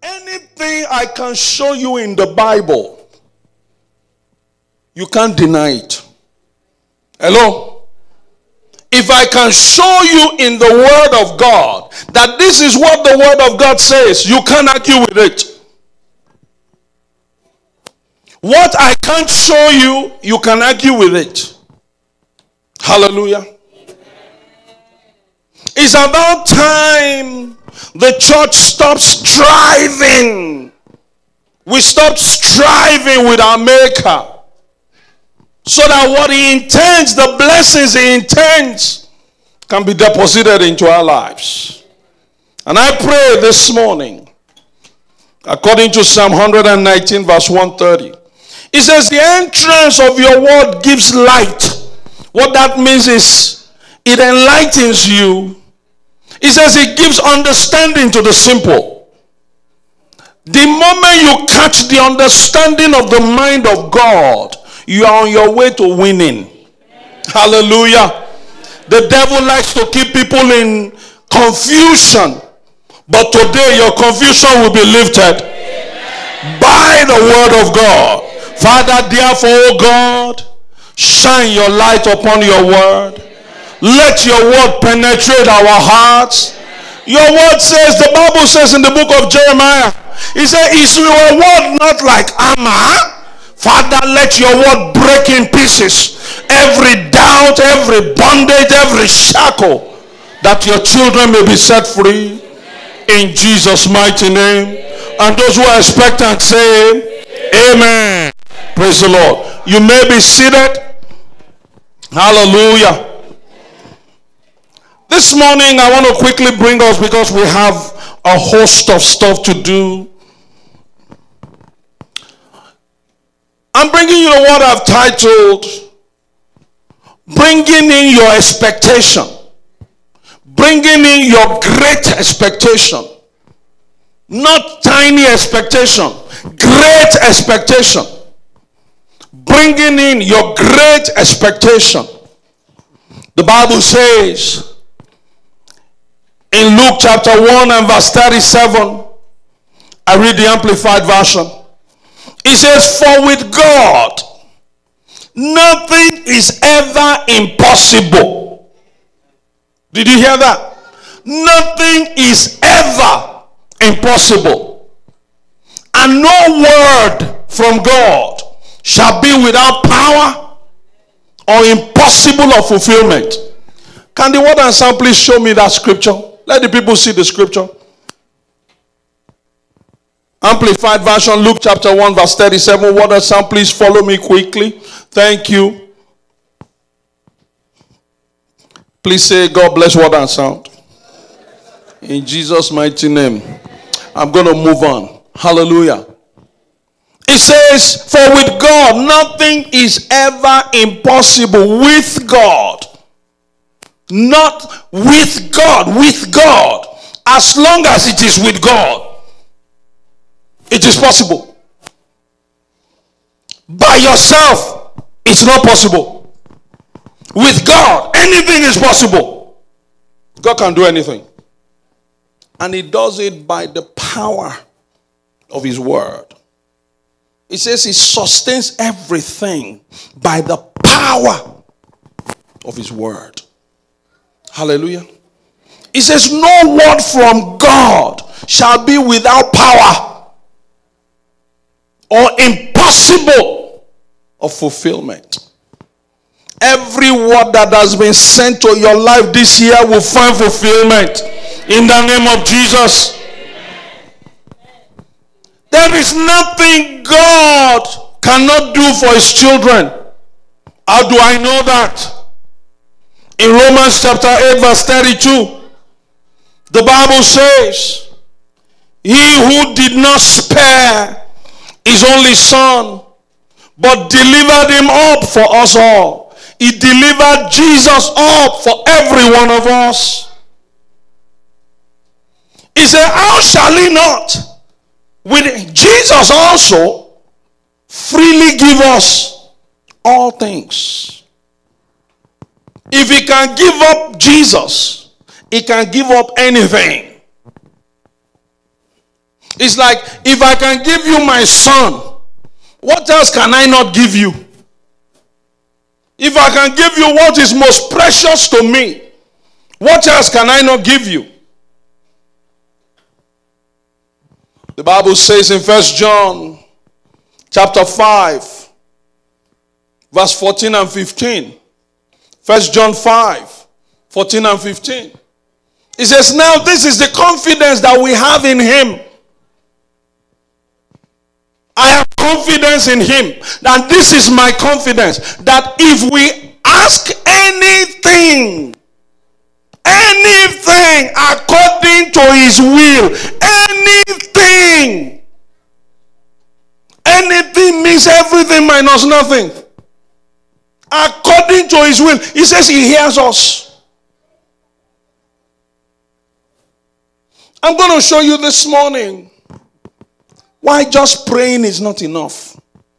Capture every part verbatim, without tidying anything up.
Anything I can show you in the Bible, you can't deny it. Hello? If I can show you in the Word of God that this is what the Word of God says, you can't argue with it. What I can't show you, you can argue with it. Hallelujah. It's about time the church stops striving. We stop striving with our Maker. So that what He intends, the blessings He intends, can be deposited into our lives. And I pray this morning, according to Psalm one nineteen verse one thirty, it says, the entrance of your word gives light. What that means is, it enlightens you. It says it gives understanding to the simple. The moment you catch the understanding of the mind of God, you are on your way to winning. Hallelujah. The devil likes to keep people in confusion. But today your confusion will be lifted by the word of God. Father, therefore, O God, shine your light upon your word. Let your word penetrate our hearts. Your word says, the Bible says in the book of Jeremiah, it says, is your word not like armor? Father, let your word break in pieces every doubt, every bondage, every shackle, that your children may be set free in Jesus' mighty name. And those who are expectant say, amen. Praise the Lord. You may be seated. Hallelujah. This morning I want to quickly bring us, because we have a host of stuff to do. I'm bringing you the word I've titled, bringing in your expectation. Bringing in your great expectation. Not tiny expectation. Great expectation. Bringing in your great expectation. The Bible says in Luke chapter one and verse thirty-seven, I read the Amplified Version. It says, for with God, nothing is ever impossible. Did you hear that? Nothing is ever impossible. And no word from God shall be without power or impossible of fulfillment. Can the word and sound please show me that scripture? Let the people see the scripture. Amplified Version, Luke chapter one verse thirty-seven. Word and sound, please follow me quickly. Thank you. Please say, God bless word and sound. In Jesus' mighty name. I'm going to move on. Hallelujah. It says, for with God, nothing is ever impossible. With God. Not with God. With God. As long as it is with God, it is possible. By yourself, it's not possible. With God, anything is possible. God can do anything. And He does it by the power of His word. It says He sustains everything by the power of His word. Hallelujah. It says no word from God shall be without power or impossible of fulfillment. Every word that has been sent to your life this year will find fulfillment in the name of Jesus. There is nothing God cannot do for His children. How do I know that? In Romans chapter eight verse thirty-two, the Bible says, He who did not spare His only Son, but delivered Him up for us all. He delivered Jesus up for every one of us. He said, how shall He not with Jesus also freely give us all things? If He can give up Jesus, He can give up anything. It's like, if I can give you my son, what else can I not give you? If I can give you what is most precious to me, what else can I not give you? The Bible says in First John chapter five, verse fourteen and fifteen. First John five, fourteen and fifteen. It says, now this is the confidence that we have in him. I have confidence in him. And this is my confidence, that if we ask anything, anything according to his will, anything, anything means everything minus nothing. According to his will, he says he hears us. I'm going to show you this morning why just praying is not enough.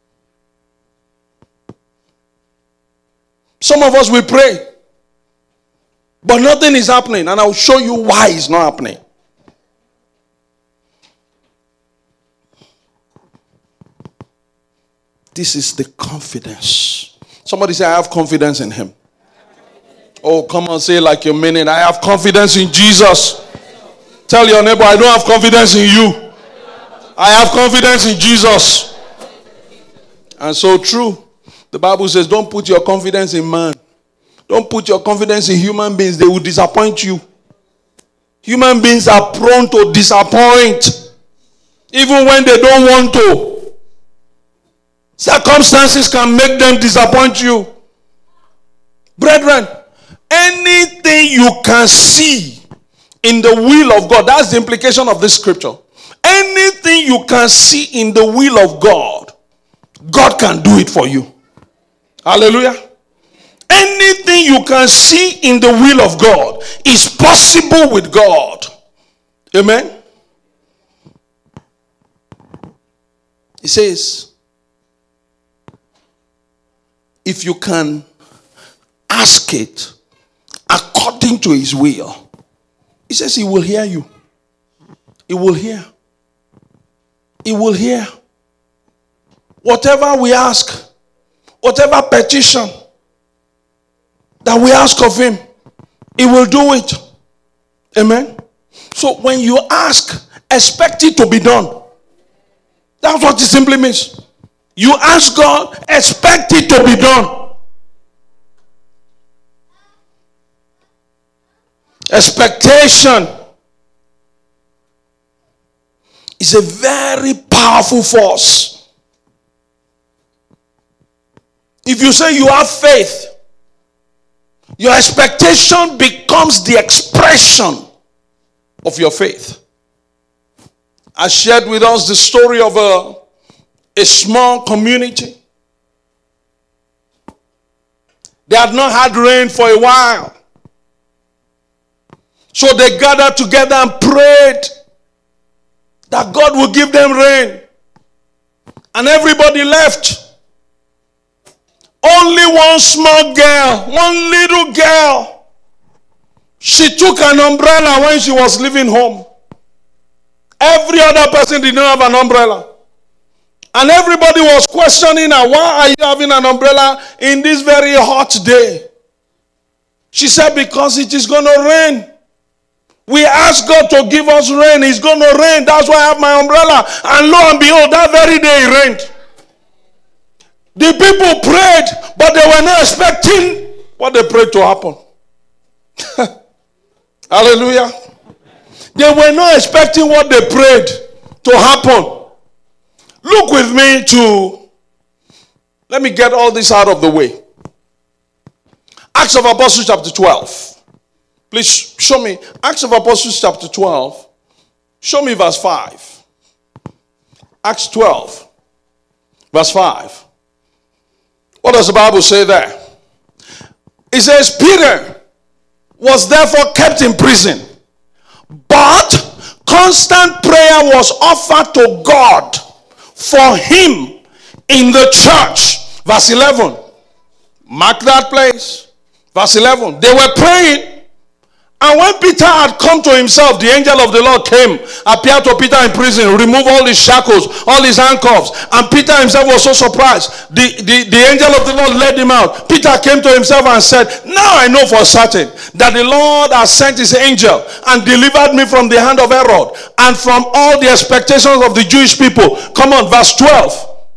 Some of us will pray, but nothing is happening, and I'll show you why it's not happening. This is the confidence. Somebody say, I have confidence in him. Oh, come on, say it like you mean it. I have confidence in Jesus. Tell your neighbor, I don't have confidence in you. I have confidence in Jesus. And so true. The Bible says, don't put your confidence in man. Don't put your confidence in human beings. They will disappoint you. Human beings are prone to disappoint, even when they don't want to. Circumstances can make them disappoint you. Brethren, anything you can see in the will of God, that's the implication of this scripture. Anything you can see in the will of God, God can do it for you. Hallelujah. Anything you can see in the will of God is possible with God. Amen. He says, if you can ask it according to his will, he says he will hear you. He will hear. He will hear. Whatever we ask, whatever petition that we ask of him, he will do it. Amen. So when you ask, expect it to be done. That's what it simply means. You ask God, expect it to be done. Expectation is a very powerful force. If you say you have faith, your expectation becomes the expression of your faith. I shared with us the story of a, a small community. They had not had rain for a while. So they gathered together and prayed that God would give them rain. And everybody left. Only one small girl, one little girl, she took an umbrella when she was leaving home. Every other person did not have an umbrella. And everybody was questioning her, why are you having an umbrella in this very hot day? She said, because it is going to rain. We asked God to give us rain. It's going to rain. That's why I have my umbrella. And lo and behold, that very day it rained. The people prayed, but they were not expecting what they prayed to happen. Hallelujah. They were not expecting what they prayed to happen. Look with me to, let me get all this out of the way. Acts of Apostles chapter twelve. Please show me. Acts of Apostles chapter twelve. Show me verse five. Acts twelve. Verse five. What does the Bible say there? It says, Peter was therefore kept in prison, but constant prayer was offered to God for him in the church. Verse eleven. Mark that place. Verse eleven. They were praying, And when Peter had come to himself, the angel of the Lord came, appeared to Peter in prison, removed all his shackles, all his handcuffs. And Peter himself was so surprised. The, the, the angel of the Lord led him out. Peter came to himself and said, now I know for certain that the Lord has sent his angel and delivered me from the hand of Herod and from all the expectations of the Jewish people. Come on, verse twelve.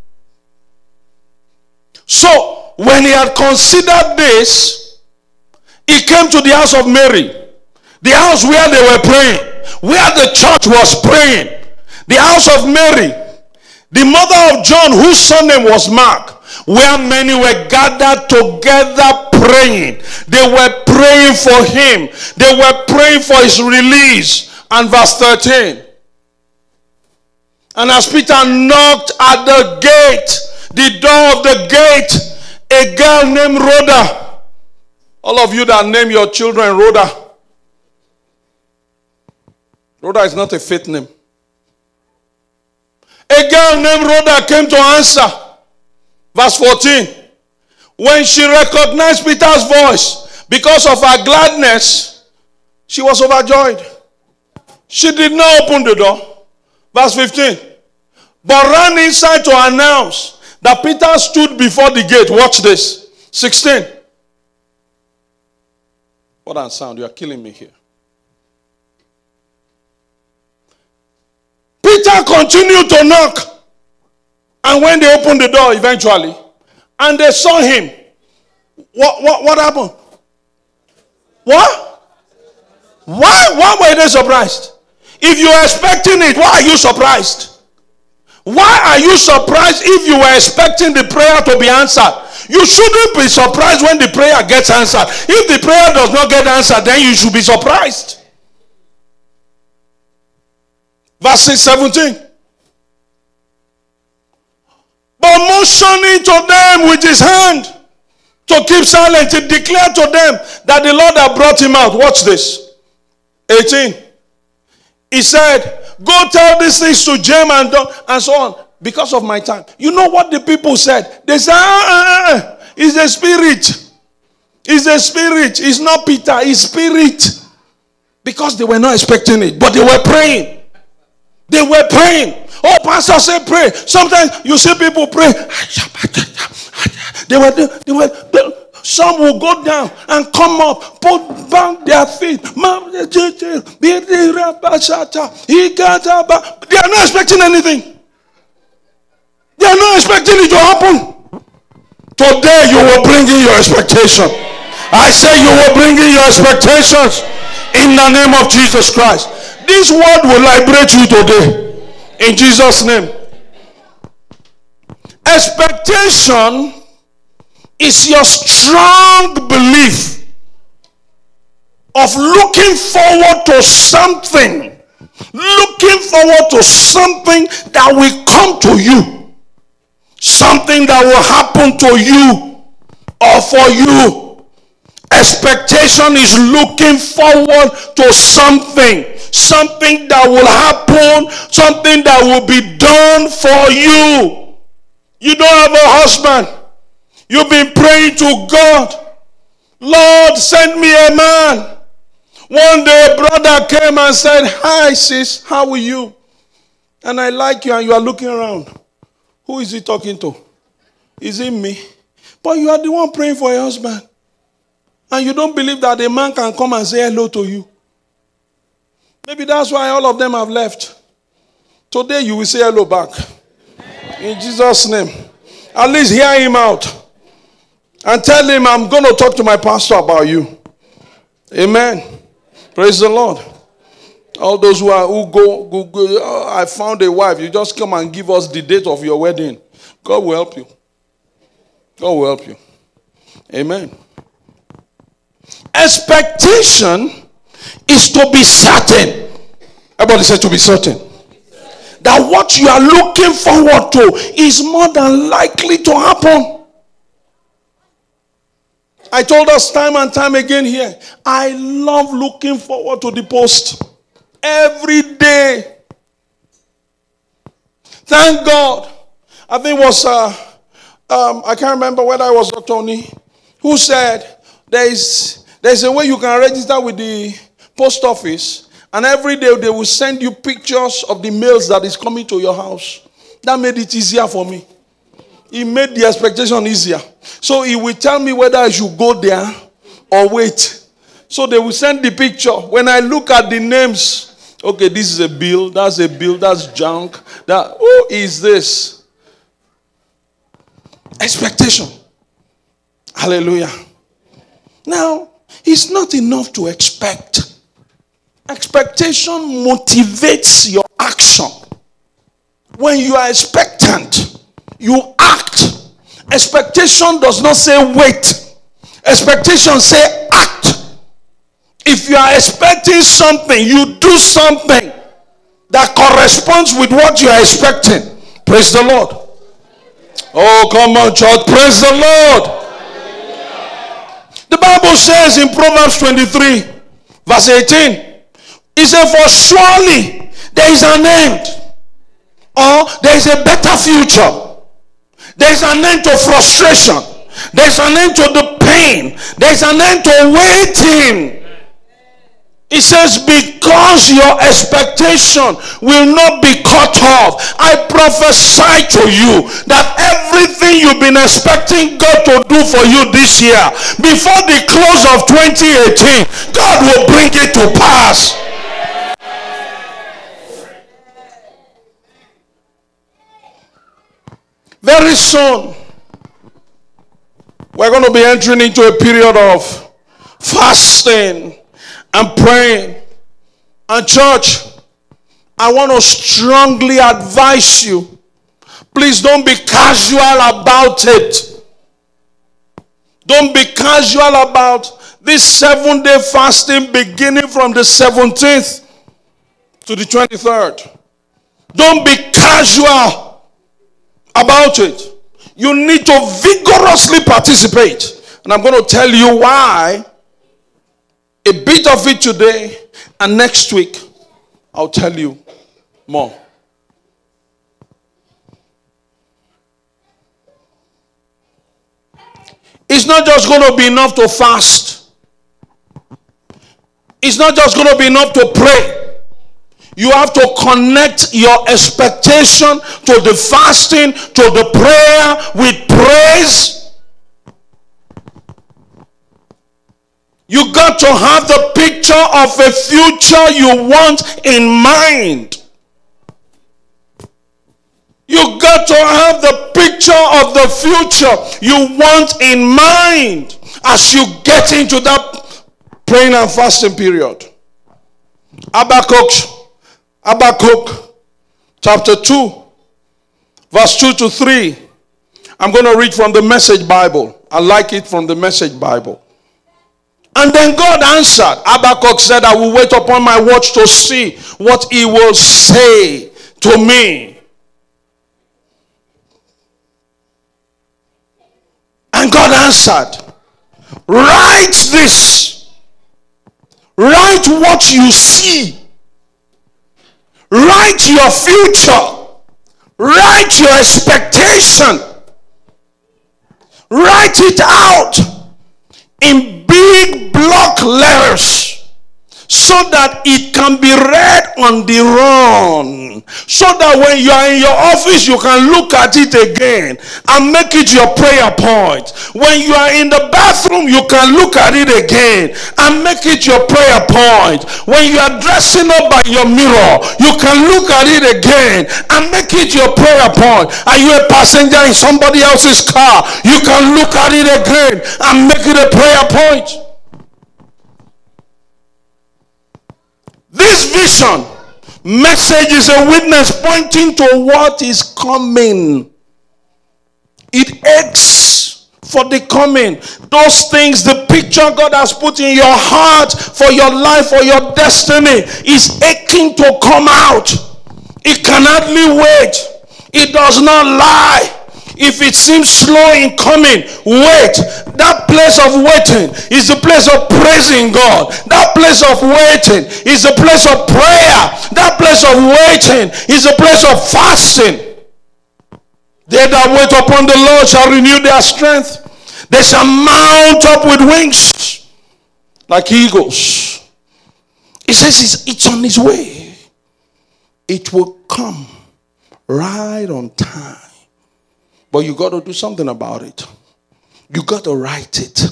So, when he had considered this, he came to the house of Mary. The house where they were praying, where the church was praying. The house of Mary, the mother of John, whose surname was Mark, where many were gathered together praying. They were praying for him. They were praying for his release. And verse thirteen. And as Peter knocked at the gate, the door of the gate, a girl named Rhoda. All of you that name your children Rhoda. Rhoda is not a fake name. A girl named Rhoda came to answer. Verse fourteen. When she recognized Peter's voice, because of her gladness, she was overjoyed. She did not open the door. Verse fifteen. But ran inside to announce that Peter stood before the gate. Watch this. sixteen. What a sound. You are killing me here. Peter continued to knock. And when they opened the door eventually, and they saw him, what, what, what happened? What? Why, why were they surprised? If you were expecting it, why are you surprised? Why are you surprised if you were expecting the prayer to be answered? You shouldn't be surprised when the prayer gets answered. If the prayer does not get answered, then you should be surprised. Verse seventeen. But motioning to them with his hand to keep silent, he declared to them that the Lord had brought him out. Watch this. eighteen. He said, go tell these things to James and, and so on. Because of my time. You know what the people said? They said, ah, ah, ah, it's a spirit. It's a spirit. It's not Peter. It's spirit. Because they were not expecting it. But they were praying. They were praying. Oh, pastor said pray. Sometimes you see people pray. They were, they were, they, some will go down and come up, put back their feet. They are not expecting anything. They are not expecting it to happen. Today you will bring in your expectation. I say you will bring in your expectations in the name of Jesus Christ. This word will liberate you today. In Jesus' name. Expectation is your strong belief of looking forward to something. Looking forward to something that will come to you. Something that will happen to you or for you. Expectation is looking forward to something. Something that will happen. Something that will be done for you. You don't have a husband. You've been praying to God. Lord, send me a man. One day a brother came and said, hi sis, how are you? And I like you, and you are looking around. Who is he talking to? Is it me? But you are the one praying for a husband. And you don't believe that a man can come and say hello to you. Maybe that's why all of them have left. Today you will say hello back. In Jesus' name. At least hear him out. And tell him, I'm going to talk to my pastor about you. Amen. Praise the Lord. All those who are who go, go, go oh, I found a wife. You just come and give us the date of your wedding. God will help you. God will help you. Amen. Expectation is to be certain. Everybody say to be certain. That what you are looking forward to is more than likely to happen. I told us time and time again here, I love looking forward to the post. Every day. Thank God. I think it was, uh, um, I can't remember whether it was Doctor Oni who said, there is, there is a way you can register with the post office, and every day they will send you pictures of the mails that is coming to your house. That made it easier for me. It made the expectation easier. So he will tell me whether I should go there or wait. So they will send the picture. When I look at the names, okay, this is a bill, that's a bill, that's junk. That, who is this? Expectation. Hallelujah. Now, it's not enough to expect. Expectation motivates your action. When you are expectant, you act. Expectation does not say wait. Expectation say act. If you are expecting something, you do something that corresponds with what you are expecting. Praise the Lord. Oh, come on, church. Praise the Lord. The Bible says in Proverbs twenty-three, verse eighteen, it says, for surely there is an end, or there is a better future. There is an end to frustration. There is an end to the pain. There is an end to waiting. It says, because your expectation will not be cut off, I prophesy to you that everything you've been expecting God to do for you this year, before the close of twenty eighteen, God will bring it to pass. Very soon, we're going to be entering into a period of fasting and praying. And church, I want to strongly advise you, please don't be casual about it. Don't be casual about this seven day fasting beginning from the seventeenth to the twenty-third. Don't be casual about it. You need to vigorously participate. And I'm going to tell you why. A bit of it today, and next week I'll tell you more. It's not just going to be enough to fast. It's not just going to be enough to pray. You have to connect your expectation to the fasting, to the prayer with praise. You got to have the picture of a future you want in mind. You got to have the picture of the future you want in mind as you get into that praying and fasting period. Habakkuk, Habakkuk chapter two, verse two to three. I'm going to read from the Message Bible. I like it from the Message Bible. And then God answered. Habakkuk said, I will wait upon my watch to see what he will say to me. And God answered, write this. Write what you see. Write your future. Write your expectation. Write it out in big block letters so that it can be read on the run. So that when you are in your office, you can look at it again and make it your prayer point. When you are in the bathroom, you can look at it again and make it your prayer point. When you are dressing up by your mirror, you can look at it again and make it your prayer point. Are you a passenger in somebody else's car? You can look at it again and make it a prayer point. This vision message is a witness pointing to what is coming. It aches for the coming. Those things, the picture God has put in your heart for your life, for your destiny, is aching to come out. It can hardly wait. It does not lie. If it seems slow in coming, wait. That place of waiting is the place of praising God. That place of waiting is the place of prayer. That place of waiting is the place of fasting. They that wait upon the Lord shall renew their strength. They shall mount up with wings like eagles. It says it's, it's on its way. It will come right on time. But you got to do something about it. You got to write it.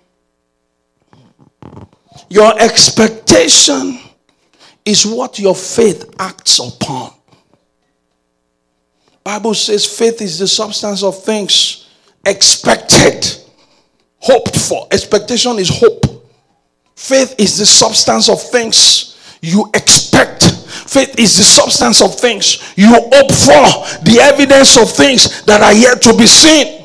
Your expectation is what your faith acts upon. Bible says faith is the substance of things expected, hoped for. Expectation is hope. Faith is the substance of things you expect. Faith is the substance of things you hope for, the evidence of things that are yet to be seen.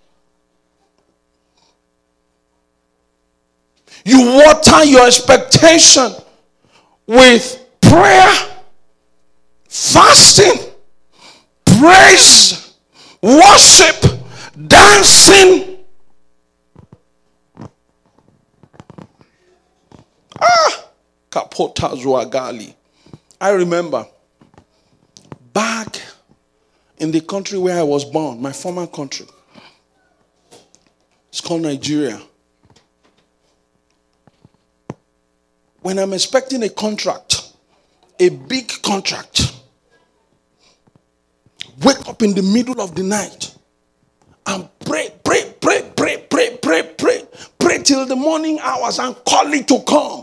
You water your expectation with prayer, fasting, praise, worship, dancing. Ah, Kapota Zuagali. I remember back in the country where I was born, my former country. It's called Nigeria. When I'm expecting a contract, a big contract, wake up in the middle of the night and pray, pray, pray, pray, pray, pray, pray, pray till the morning hours and call it to come.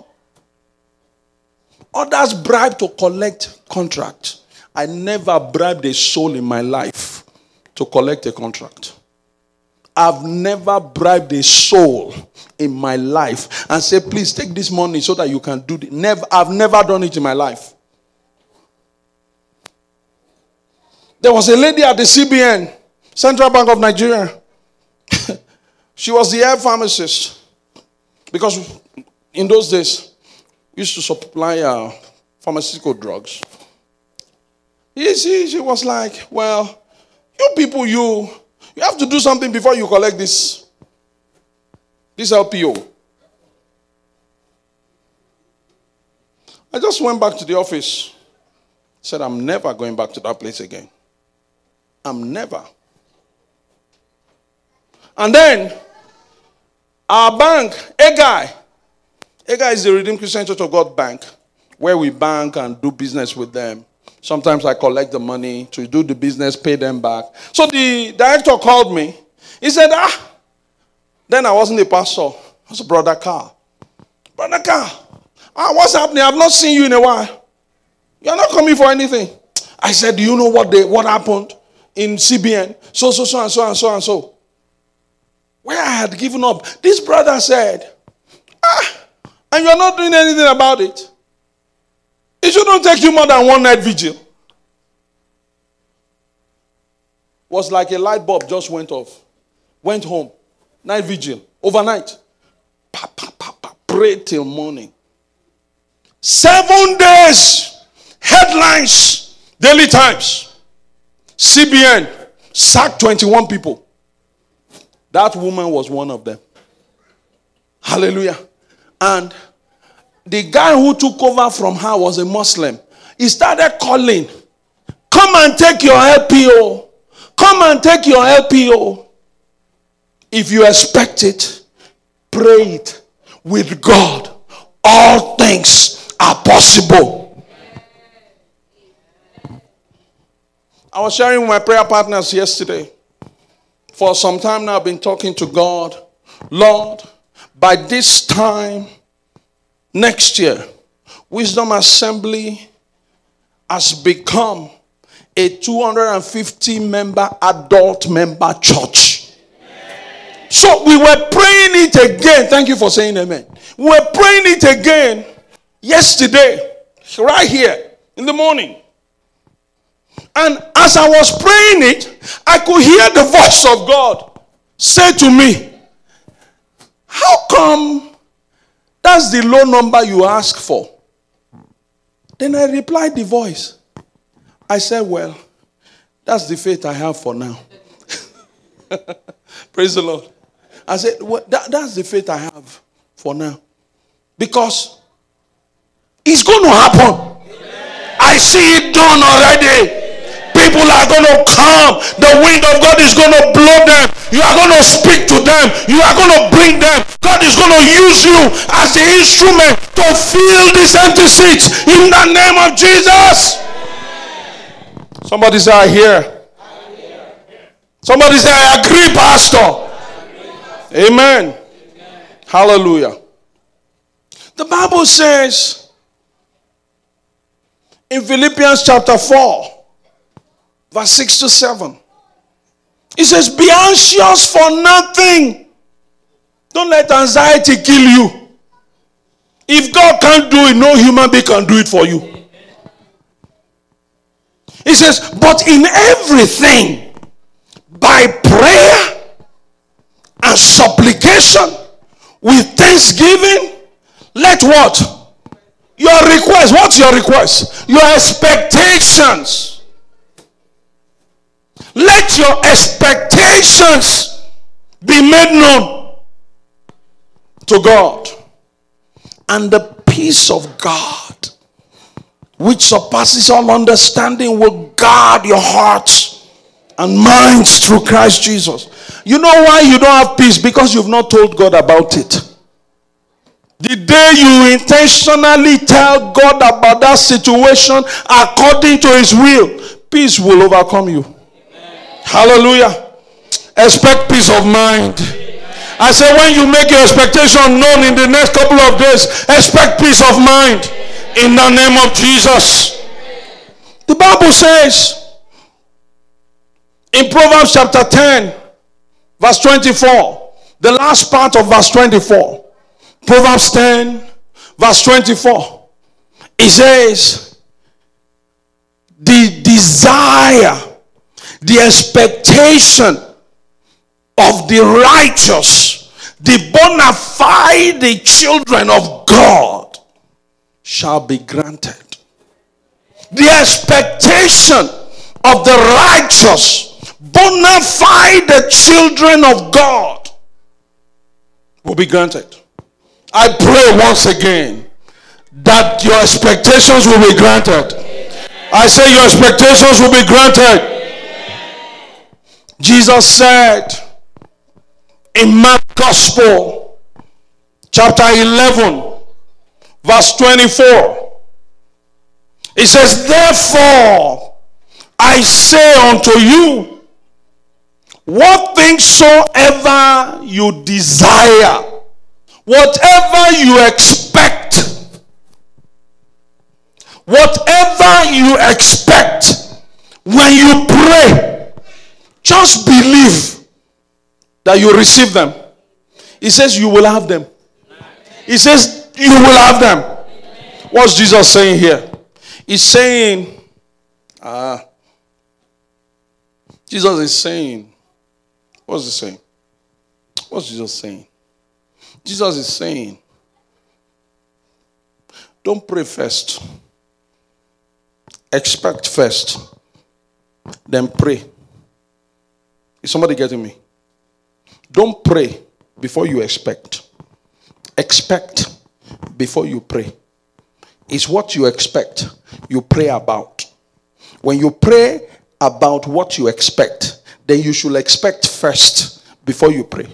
Others bribe to collect contract. I never bribed a soul in my life to collect a contract. I've never bribed a soul in my life and say, please take this money so that you can do it. Never, I've never done it in my life. There was a lady at the C B N, Central Bank of Nigeria. She was the air pharmacist. Because in those days, we used to supply uh, pharmaceutical drugs. You see, she was like, well, you people, you, you have to do something before you collect this, this L P O. I just went back to the office. Said, I'm never going back to that place again. I'm never. And then, our bank, a guy, a guy is the Redeemed Christian Church of God Bank, where we bank and do business with them. Sometimes I collect the money to do the business, pay them back. So the director called me. He said, ah, then I wasn't a pastor. I was a brother Carl. Brother Carl, ah, what's happening? I've not seen you in a while. You're not coming for anything. I said, do you know what they, what happened in C B N? So, so, so, and so, and so, and so. Where I had given up. This brother said, ah, and you're not doing anything about it. It shouldn't take you more than one night vigil. Was like a light bulb just went off. Went home. Night vigil. Overnight. Pa, pa, pa, pa, pray till morning. Seven days. Headlines. Daily Times. C B N. Sacked twenty-one people. That woman was one of them. Hallelujah. And the guy who took over from her was a Muslim. He started calling, come and take your L P O. Come and take your L P O. If you expect it, pray it. With God, all things are possible. I was sharing with my prayer partners yesterday. For some time now, I've been talking to God. Lord, by this time next year, Wisdom Assembly has become a two hundred fifty member, adult member church. Amen. So we were praying it again. Thank you for saying amen. We were praying it again yesterday, right here in the morning. And as I was praying it, I could hear the voice of God say to me, how come that's the low number you ask for? Then I replied the voice. I said, well, that's the faith I have for now. Praise the Lord. I said, well, that, that's the faith I have for now. Because it's going to happen. Amen. I see it done already. Amen. People are are going to come. The wind of God is going to blow them. You are going to speak to them. You are going to bring them. God is going to use you as the instrument to fill these empty seats in the name of Jesus. Somebody say, I hear. Somebody say, I agree, Pastor. Amen. Amen. Hallelujah. The Bible says in Philippians chapter four, verse six to seven, it says, be anxious for nothing. Don't let anxiety kill you. If God can't do it, no human being can do it for you. It says, but in everything, by prayer and supplication, with thanksgiving, let what? Your request. What's your request? Your expectations. Let your expectations be made known to God. And the peace of God, which surpasses all understanding, will guard your hearts and minds through Christ Jesus. You know why you don't have peace? Because you've not told God about it. The day you intentionally tell God about that situation according to his will, peace will overcome you. Amen. Hallelujah. Expect peace of mind. Amen. I say when you make your expectation known in the next couple of days, expect peace of mind in the name of Jesus. The Bible says in Proverbs chapter ten, verse twenty-four, the last part of verse twenty-four, Proverbs ten, verse twenty-four, it says, the desire, the expectation of the righteous, the bona fide children of God, shall be granted. The expectation of the righteous, bona fide children of God, will be granted. I pray once again that your expectations will be granted. I say your expectations will be granted. Jesus said in Mark Gospel chapter eleven verse twenty-four, it says, therefore I say unto you, what things soever you desire, whatever you expect, whatever you expect, when you pray, just believe that you receive them. He says you will have them. He says you will have them. What's Jesus saying here? He's saying, ah, Jesus is saying, what's he saying? What's Jesus saying? Jesus is saying, don't pray first. Expect first. Then pray. Is somebody getting me? Don't pray before you expect. Expect before you pray. It's what you expect you pray about. When you pray about what you expect, then you should expect first before you pray.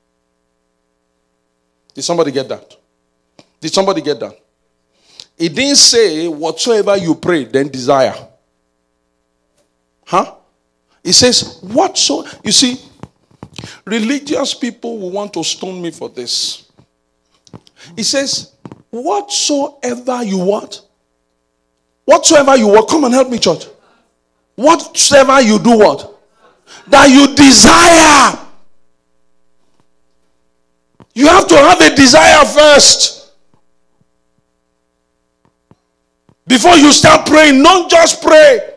Did somebody get that? Did somebody get that? It didn't say whatsoever you pray, then desire. Huh? It says whatso. You see, religious people will want to stone me for this. It says whatsoever you want. Whatsoever you want. Come and help me, church. Whatsoever you do what? That you desire. You have to have a desire first. Before you start praying, don't just pray.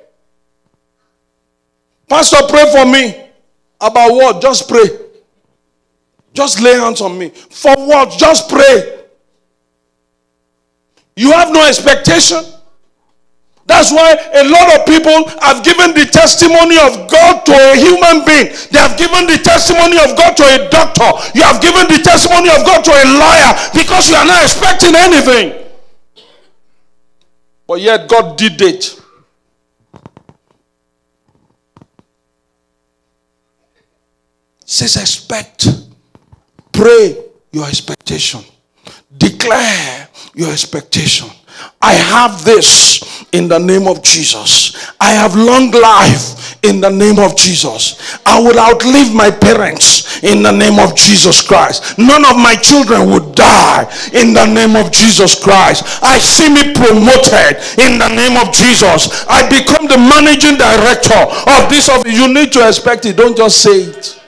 Pastor, pray for me. About what? Just pray. Just lay hands on me. For what? Just pray. You have no expectation. That's why a lot of people have given the testimony of God to a human being. They have given the testimony of God to a doctor. You have given the testimony of God to a lawyer because you are not expecting anything. But yet God did it. says expect. Pray your expectation. Declare your expectation. I have this in the name of Jesus. I have long life in the name of Jesus. I will outlive my parents in the name of Jesus Christ. None of my children would die in the name of Jesus Christ. I see me promoted in the name of Jesus. I become the managing director of this office. You need to expect it. Don't just say it.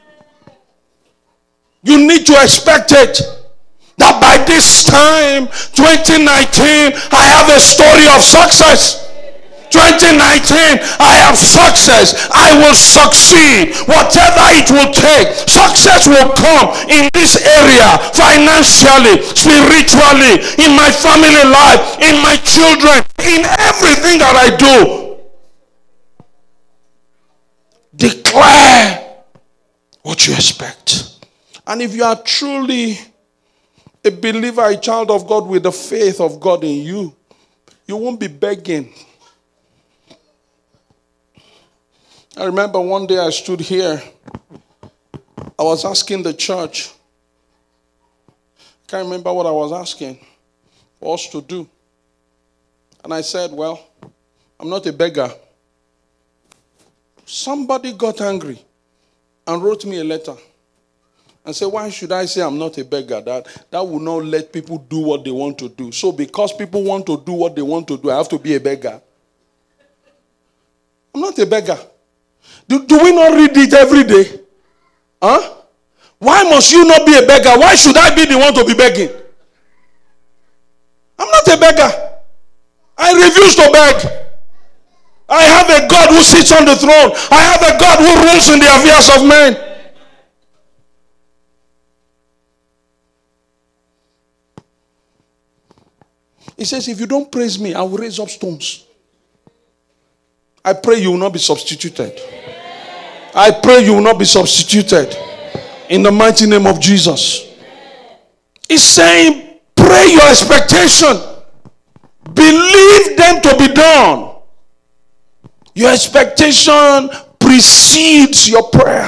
You need to expect it. That by this time, twenty nineteen, I have a story of success. twenty nineteen, I have success. I will succeed. Whatever it will take, success will come in this area, financially, spiritually, in my family life, in my children, in everything that I do. Declare what you expect. And if you are truly a believer, a child of God with the faith of God in you, you won't be begging. I remember one day I stood here. I was asking the church. I can't remember what I was asking for us to do. And I said, well, I'm not a beggar. Somebody got angry and wrote me a letter. And say, why should I say I'm not a beggar? That, that will not let people do what they want to do. So because people want to do what they want to do, I have to be a beggar. I'm not a beggar. Do, do we not read it every day? Huh? Why must you not be a beggar? Why should I be the one to be begging? I'm not a beggar. I refuse to beg. I have a God who sits on the throne. I have a God who rules in the affairs of men. He says, if you don't praise me, I will raise up stones. I pray you will not be substituted. I pray you will not be substituted. In the mighty name of Jesus. He's saying, pray your expectation. Believe them to be done. Your expectation precedes your prayer.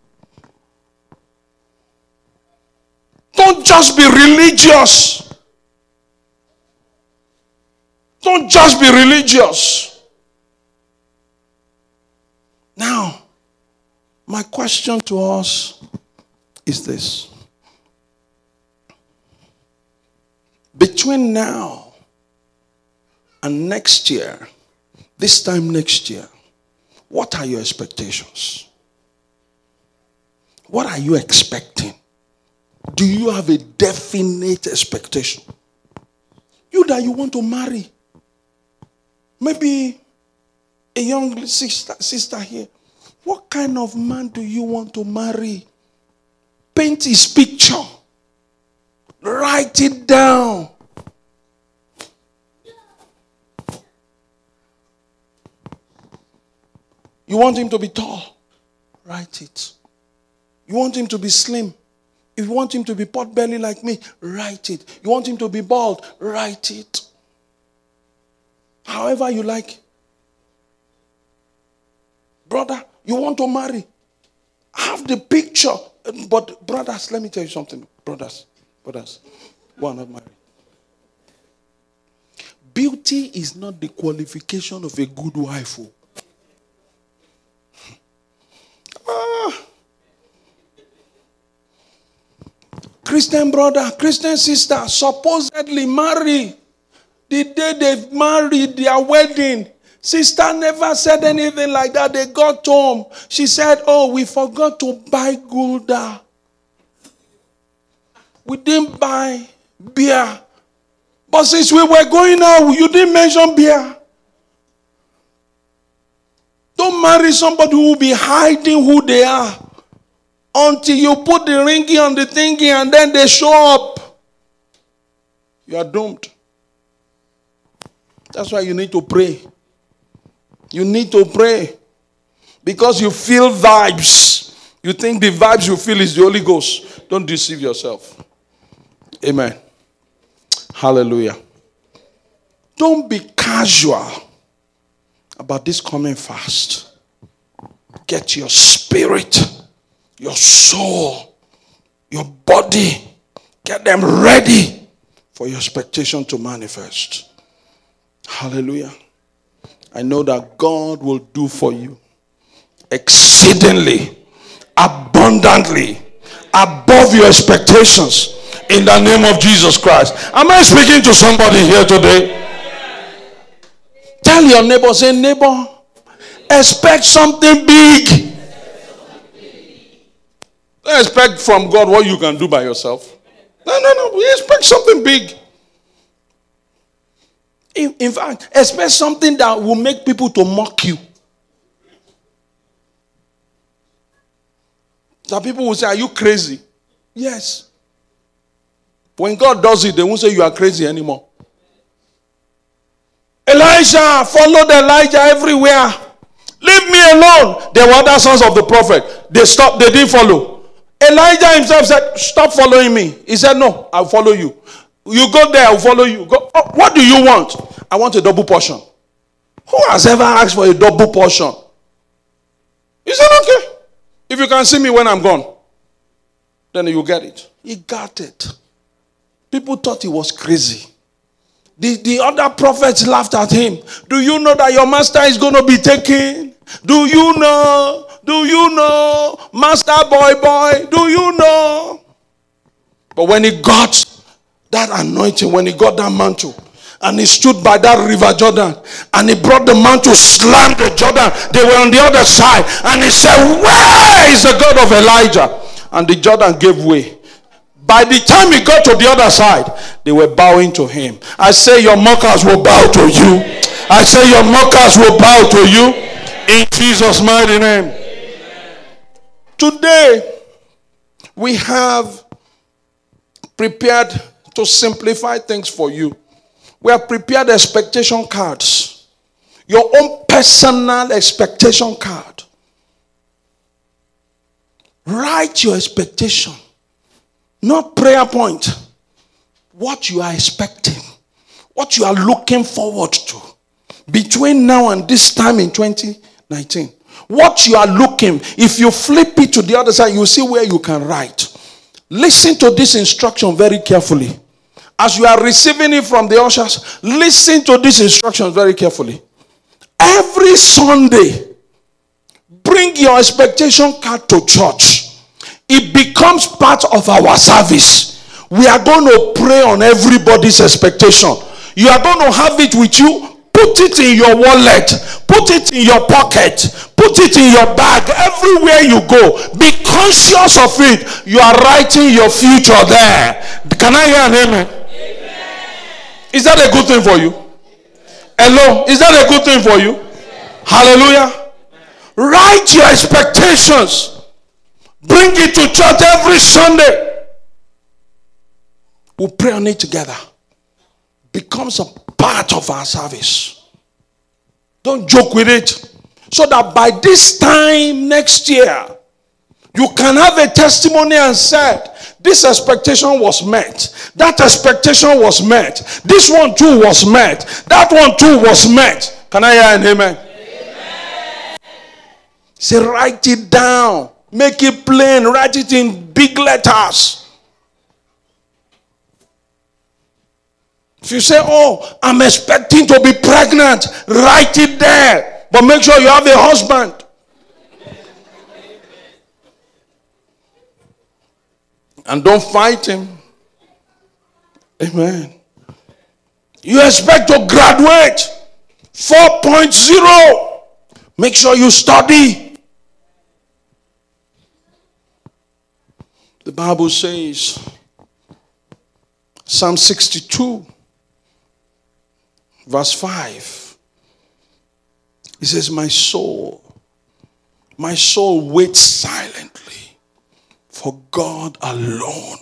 Don't just be religious. Don't just be religious. Now, my question to us is this. Between now and next year, this time next year, what are your expectations? What are you expecting? Do you have a definite expectation? You that you want to marry. Maybe a young sister, sister here. What kind of man do you want to marry? Paint his picture. Write it down. You want him to be tall? Write it. You want him to be slim? If you want him to be pot-belly like me, write it. You want him to be bald? Write it. However you like. Brother, you want to marry? Have the picture. But brothers, let me tell you something. Brothers, brothers, who are not married. Beauty is not the qualification of a good wife. Ah. Christian brother, Christian sister, supposedly marry. The day they married, their wedding, sister never said anything like that. They got home. She said, oh, we forgot to buy Gulda. We didn't buy beer. But since we were going out, you didn't mention beer. Don't marry somebody who will be hiding who they are until you put the ringy on the thingy and then they show up. You are doomed. That's why you need to pray. You need to pray. Because you feel vibes. You think the vibes you feel is the Holy Ghost. Don't deceive yourself. Amen. Hallelujah. Don't be casual about this coming fast. Get your spirit, your soul, your body. Get them ready for your expectation to manifest. Hallelujah. I know that God will do for you exceedingly, abundantly, above your expectations in the name of Jesus Christ. Am I speaking to somebody here today? Tell your neighbor, say, neighbor, expect something big. Don't expect from God what you can do by yourself. No, no, no. We expect something big. In, in fact, expect something that will make people to mock you. That people will say, are you crazy? Yes. When God does it, they won't say you are crazy anymore. Elijah followed Elijah everywhere. Leave me alone. There were other sons of the prophet. They stopped. They didn't follow. Elijah himself said, stop following me. He said, no, I'll follow you. You go there, I'll follow you. Go. Oh, what do you want? I want a double portion. Who has ever asked for a double portion? He said, okay. If you can see me when I'm gone, then you get it. He got it. People thought he was crazy. The, the other prophets laughed at him. Do you know that your master is going to be taken? Do you know? Do you know? Master boy boy, do you know? But when he got that anointing, when he got that mantle, and he stood by that river Jordan, and he brought the mantle, slammed the Jordan, they were on the other side, and he said, where is the God of Elijah? And the Jordan gave way. By the time he got to the other side, they were bowing to him. I say your mockers will bow to you. I say your mockers will bow to you. In Jesus' mighty name. Today, we have prepared to simplify things for you. We have prepared expectation cards. Your own personal expectation card. Write your expectation. Not prayer point. What you are expecting. What you are looking forward to. Between now and this time in twenty nineteen. What you are looking. If you flip it to the other side, you see where you can write. Listen to this instruction very carefully. As you are receiving it from the ushers, listen to these instructions very carefully. Every Sunday, bring your expectation card to church. It becomes part of our service. We are going to pray on everybody's expectation. You are going to have it with you. Put it in your wallet. Put it in your pocket. Put it in your bag. Everywhere you go. Be conscious of it. You are writing your future there. Can I hear an amen? Amen. Is that a good thing for you? Hello? Is that a good thing for you? Hallelujah. Write your expectations. Bring it to church every Sunday. We'll pray on it together. Becomes a part of our service. Don't joke with it. So that by this time next year, you can have a testimony and said, this expectation was met. That expectation was met. This one too was met. That one too was met. Can I hear an amen? Amen. Say, write it down. Make it plain. Write it in big letters. If you say, oh, I'm expecting to be pregnant, write it there. But make sure you have a husband. And don't fight him. Amen. You expect to graduate four point oh. Make sure you study. The Bible says, Psalm sixty-two, verse five. It says, my soul, my soul waits silently for God alone.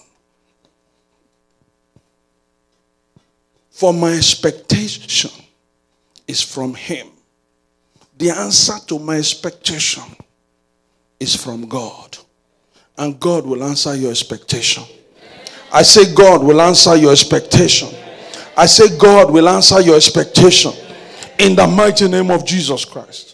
For my expectation is from him. The answer to my expectation is from God. And God will answer your expectation. I say God will answer your expectation. I say God will answer your expectation. In the mighty name of Jesus Christ.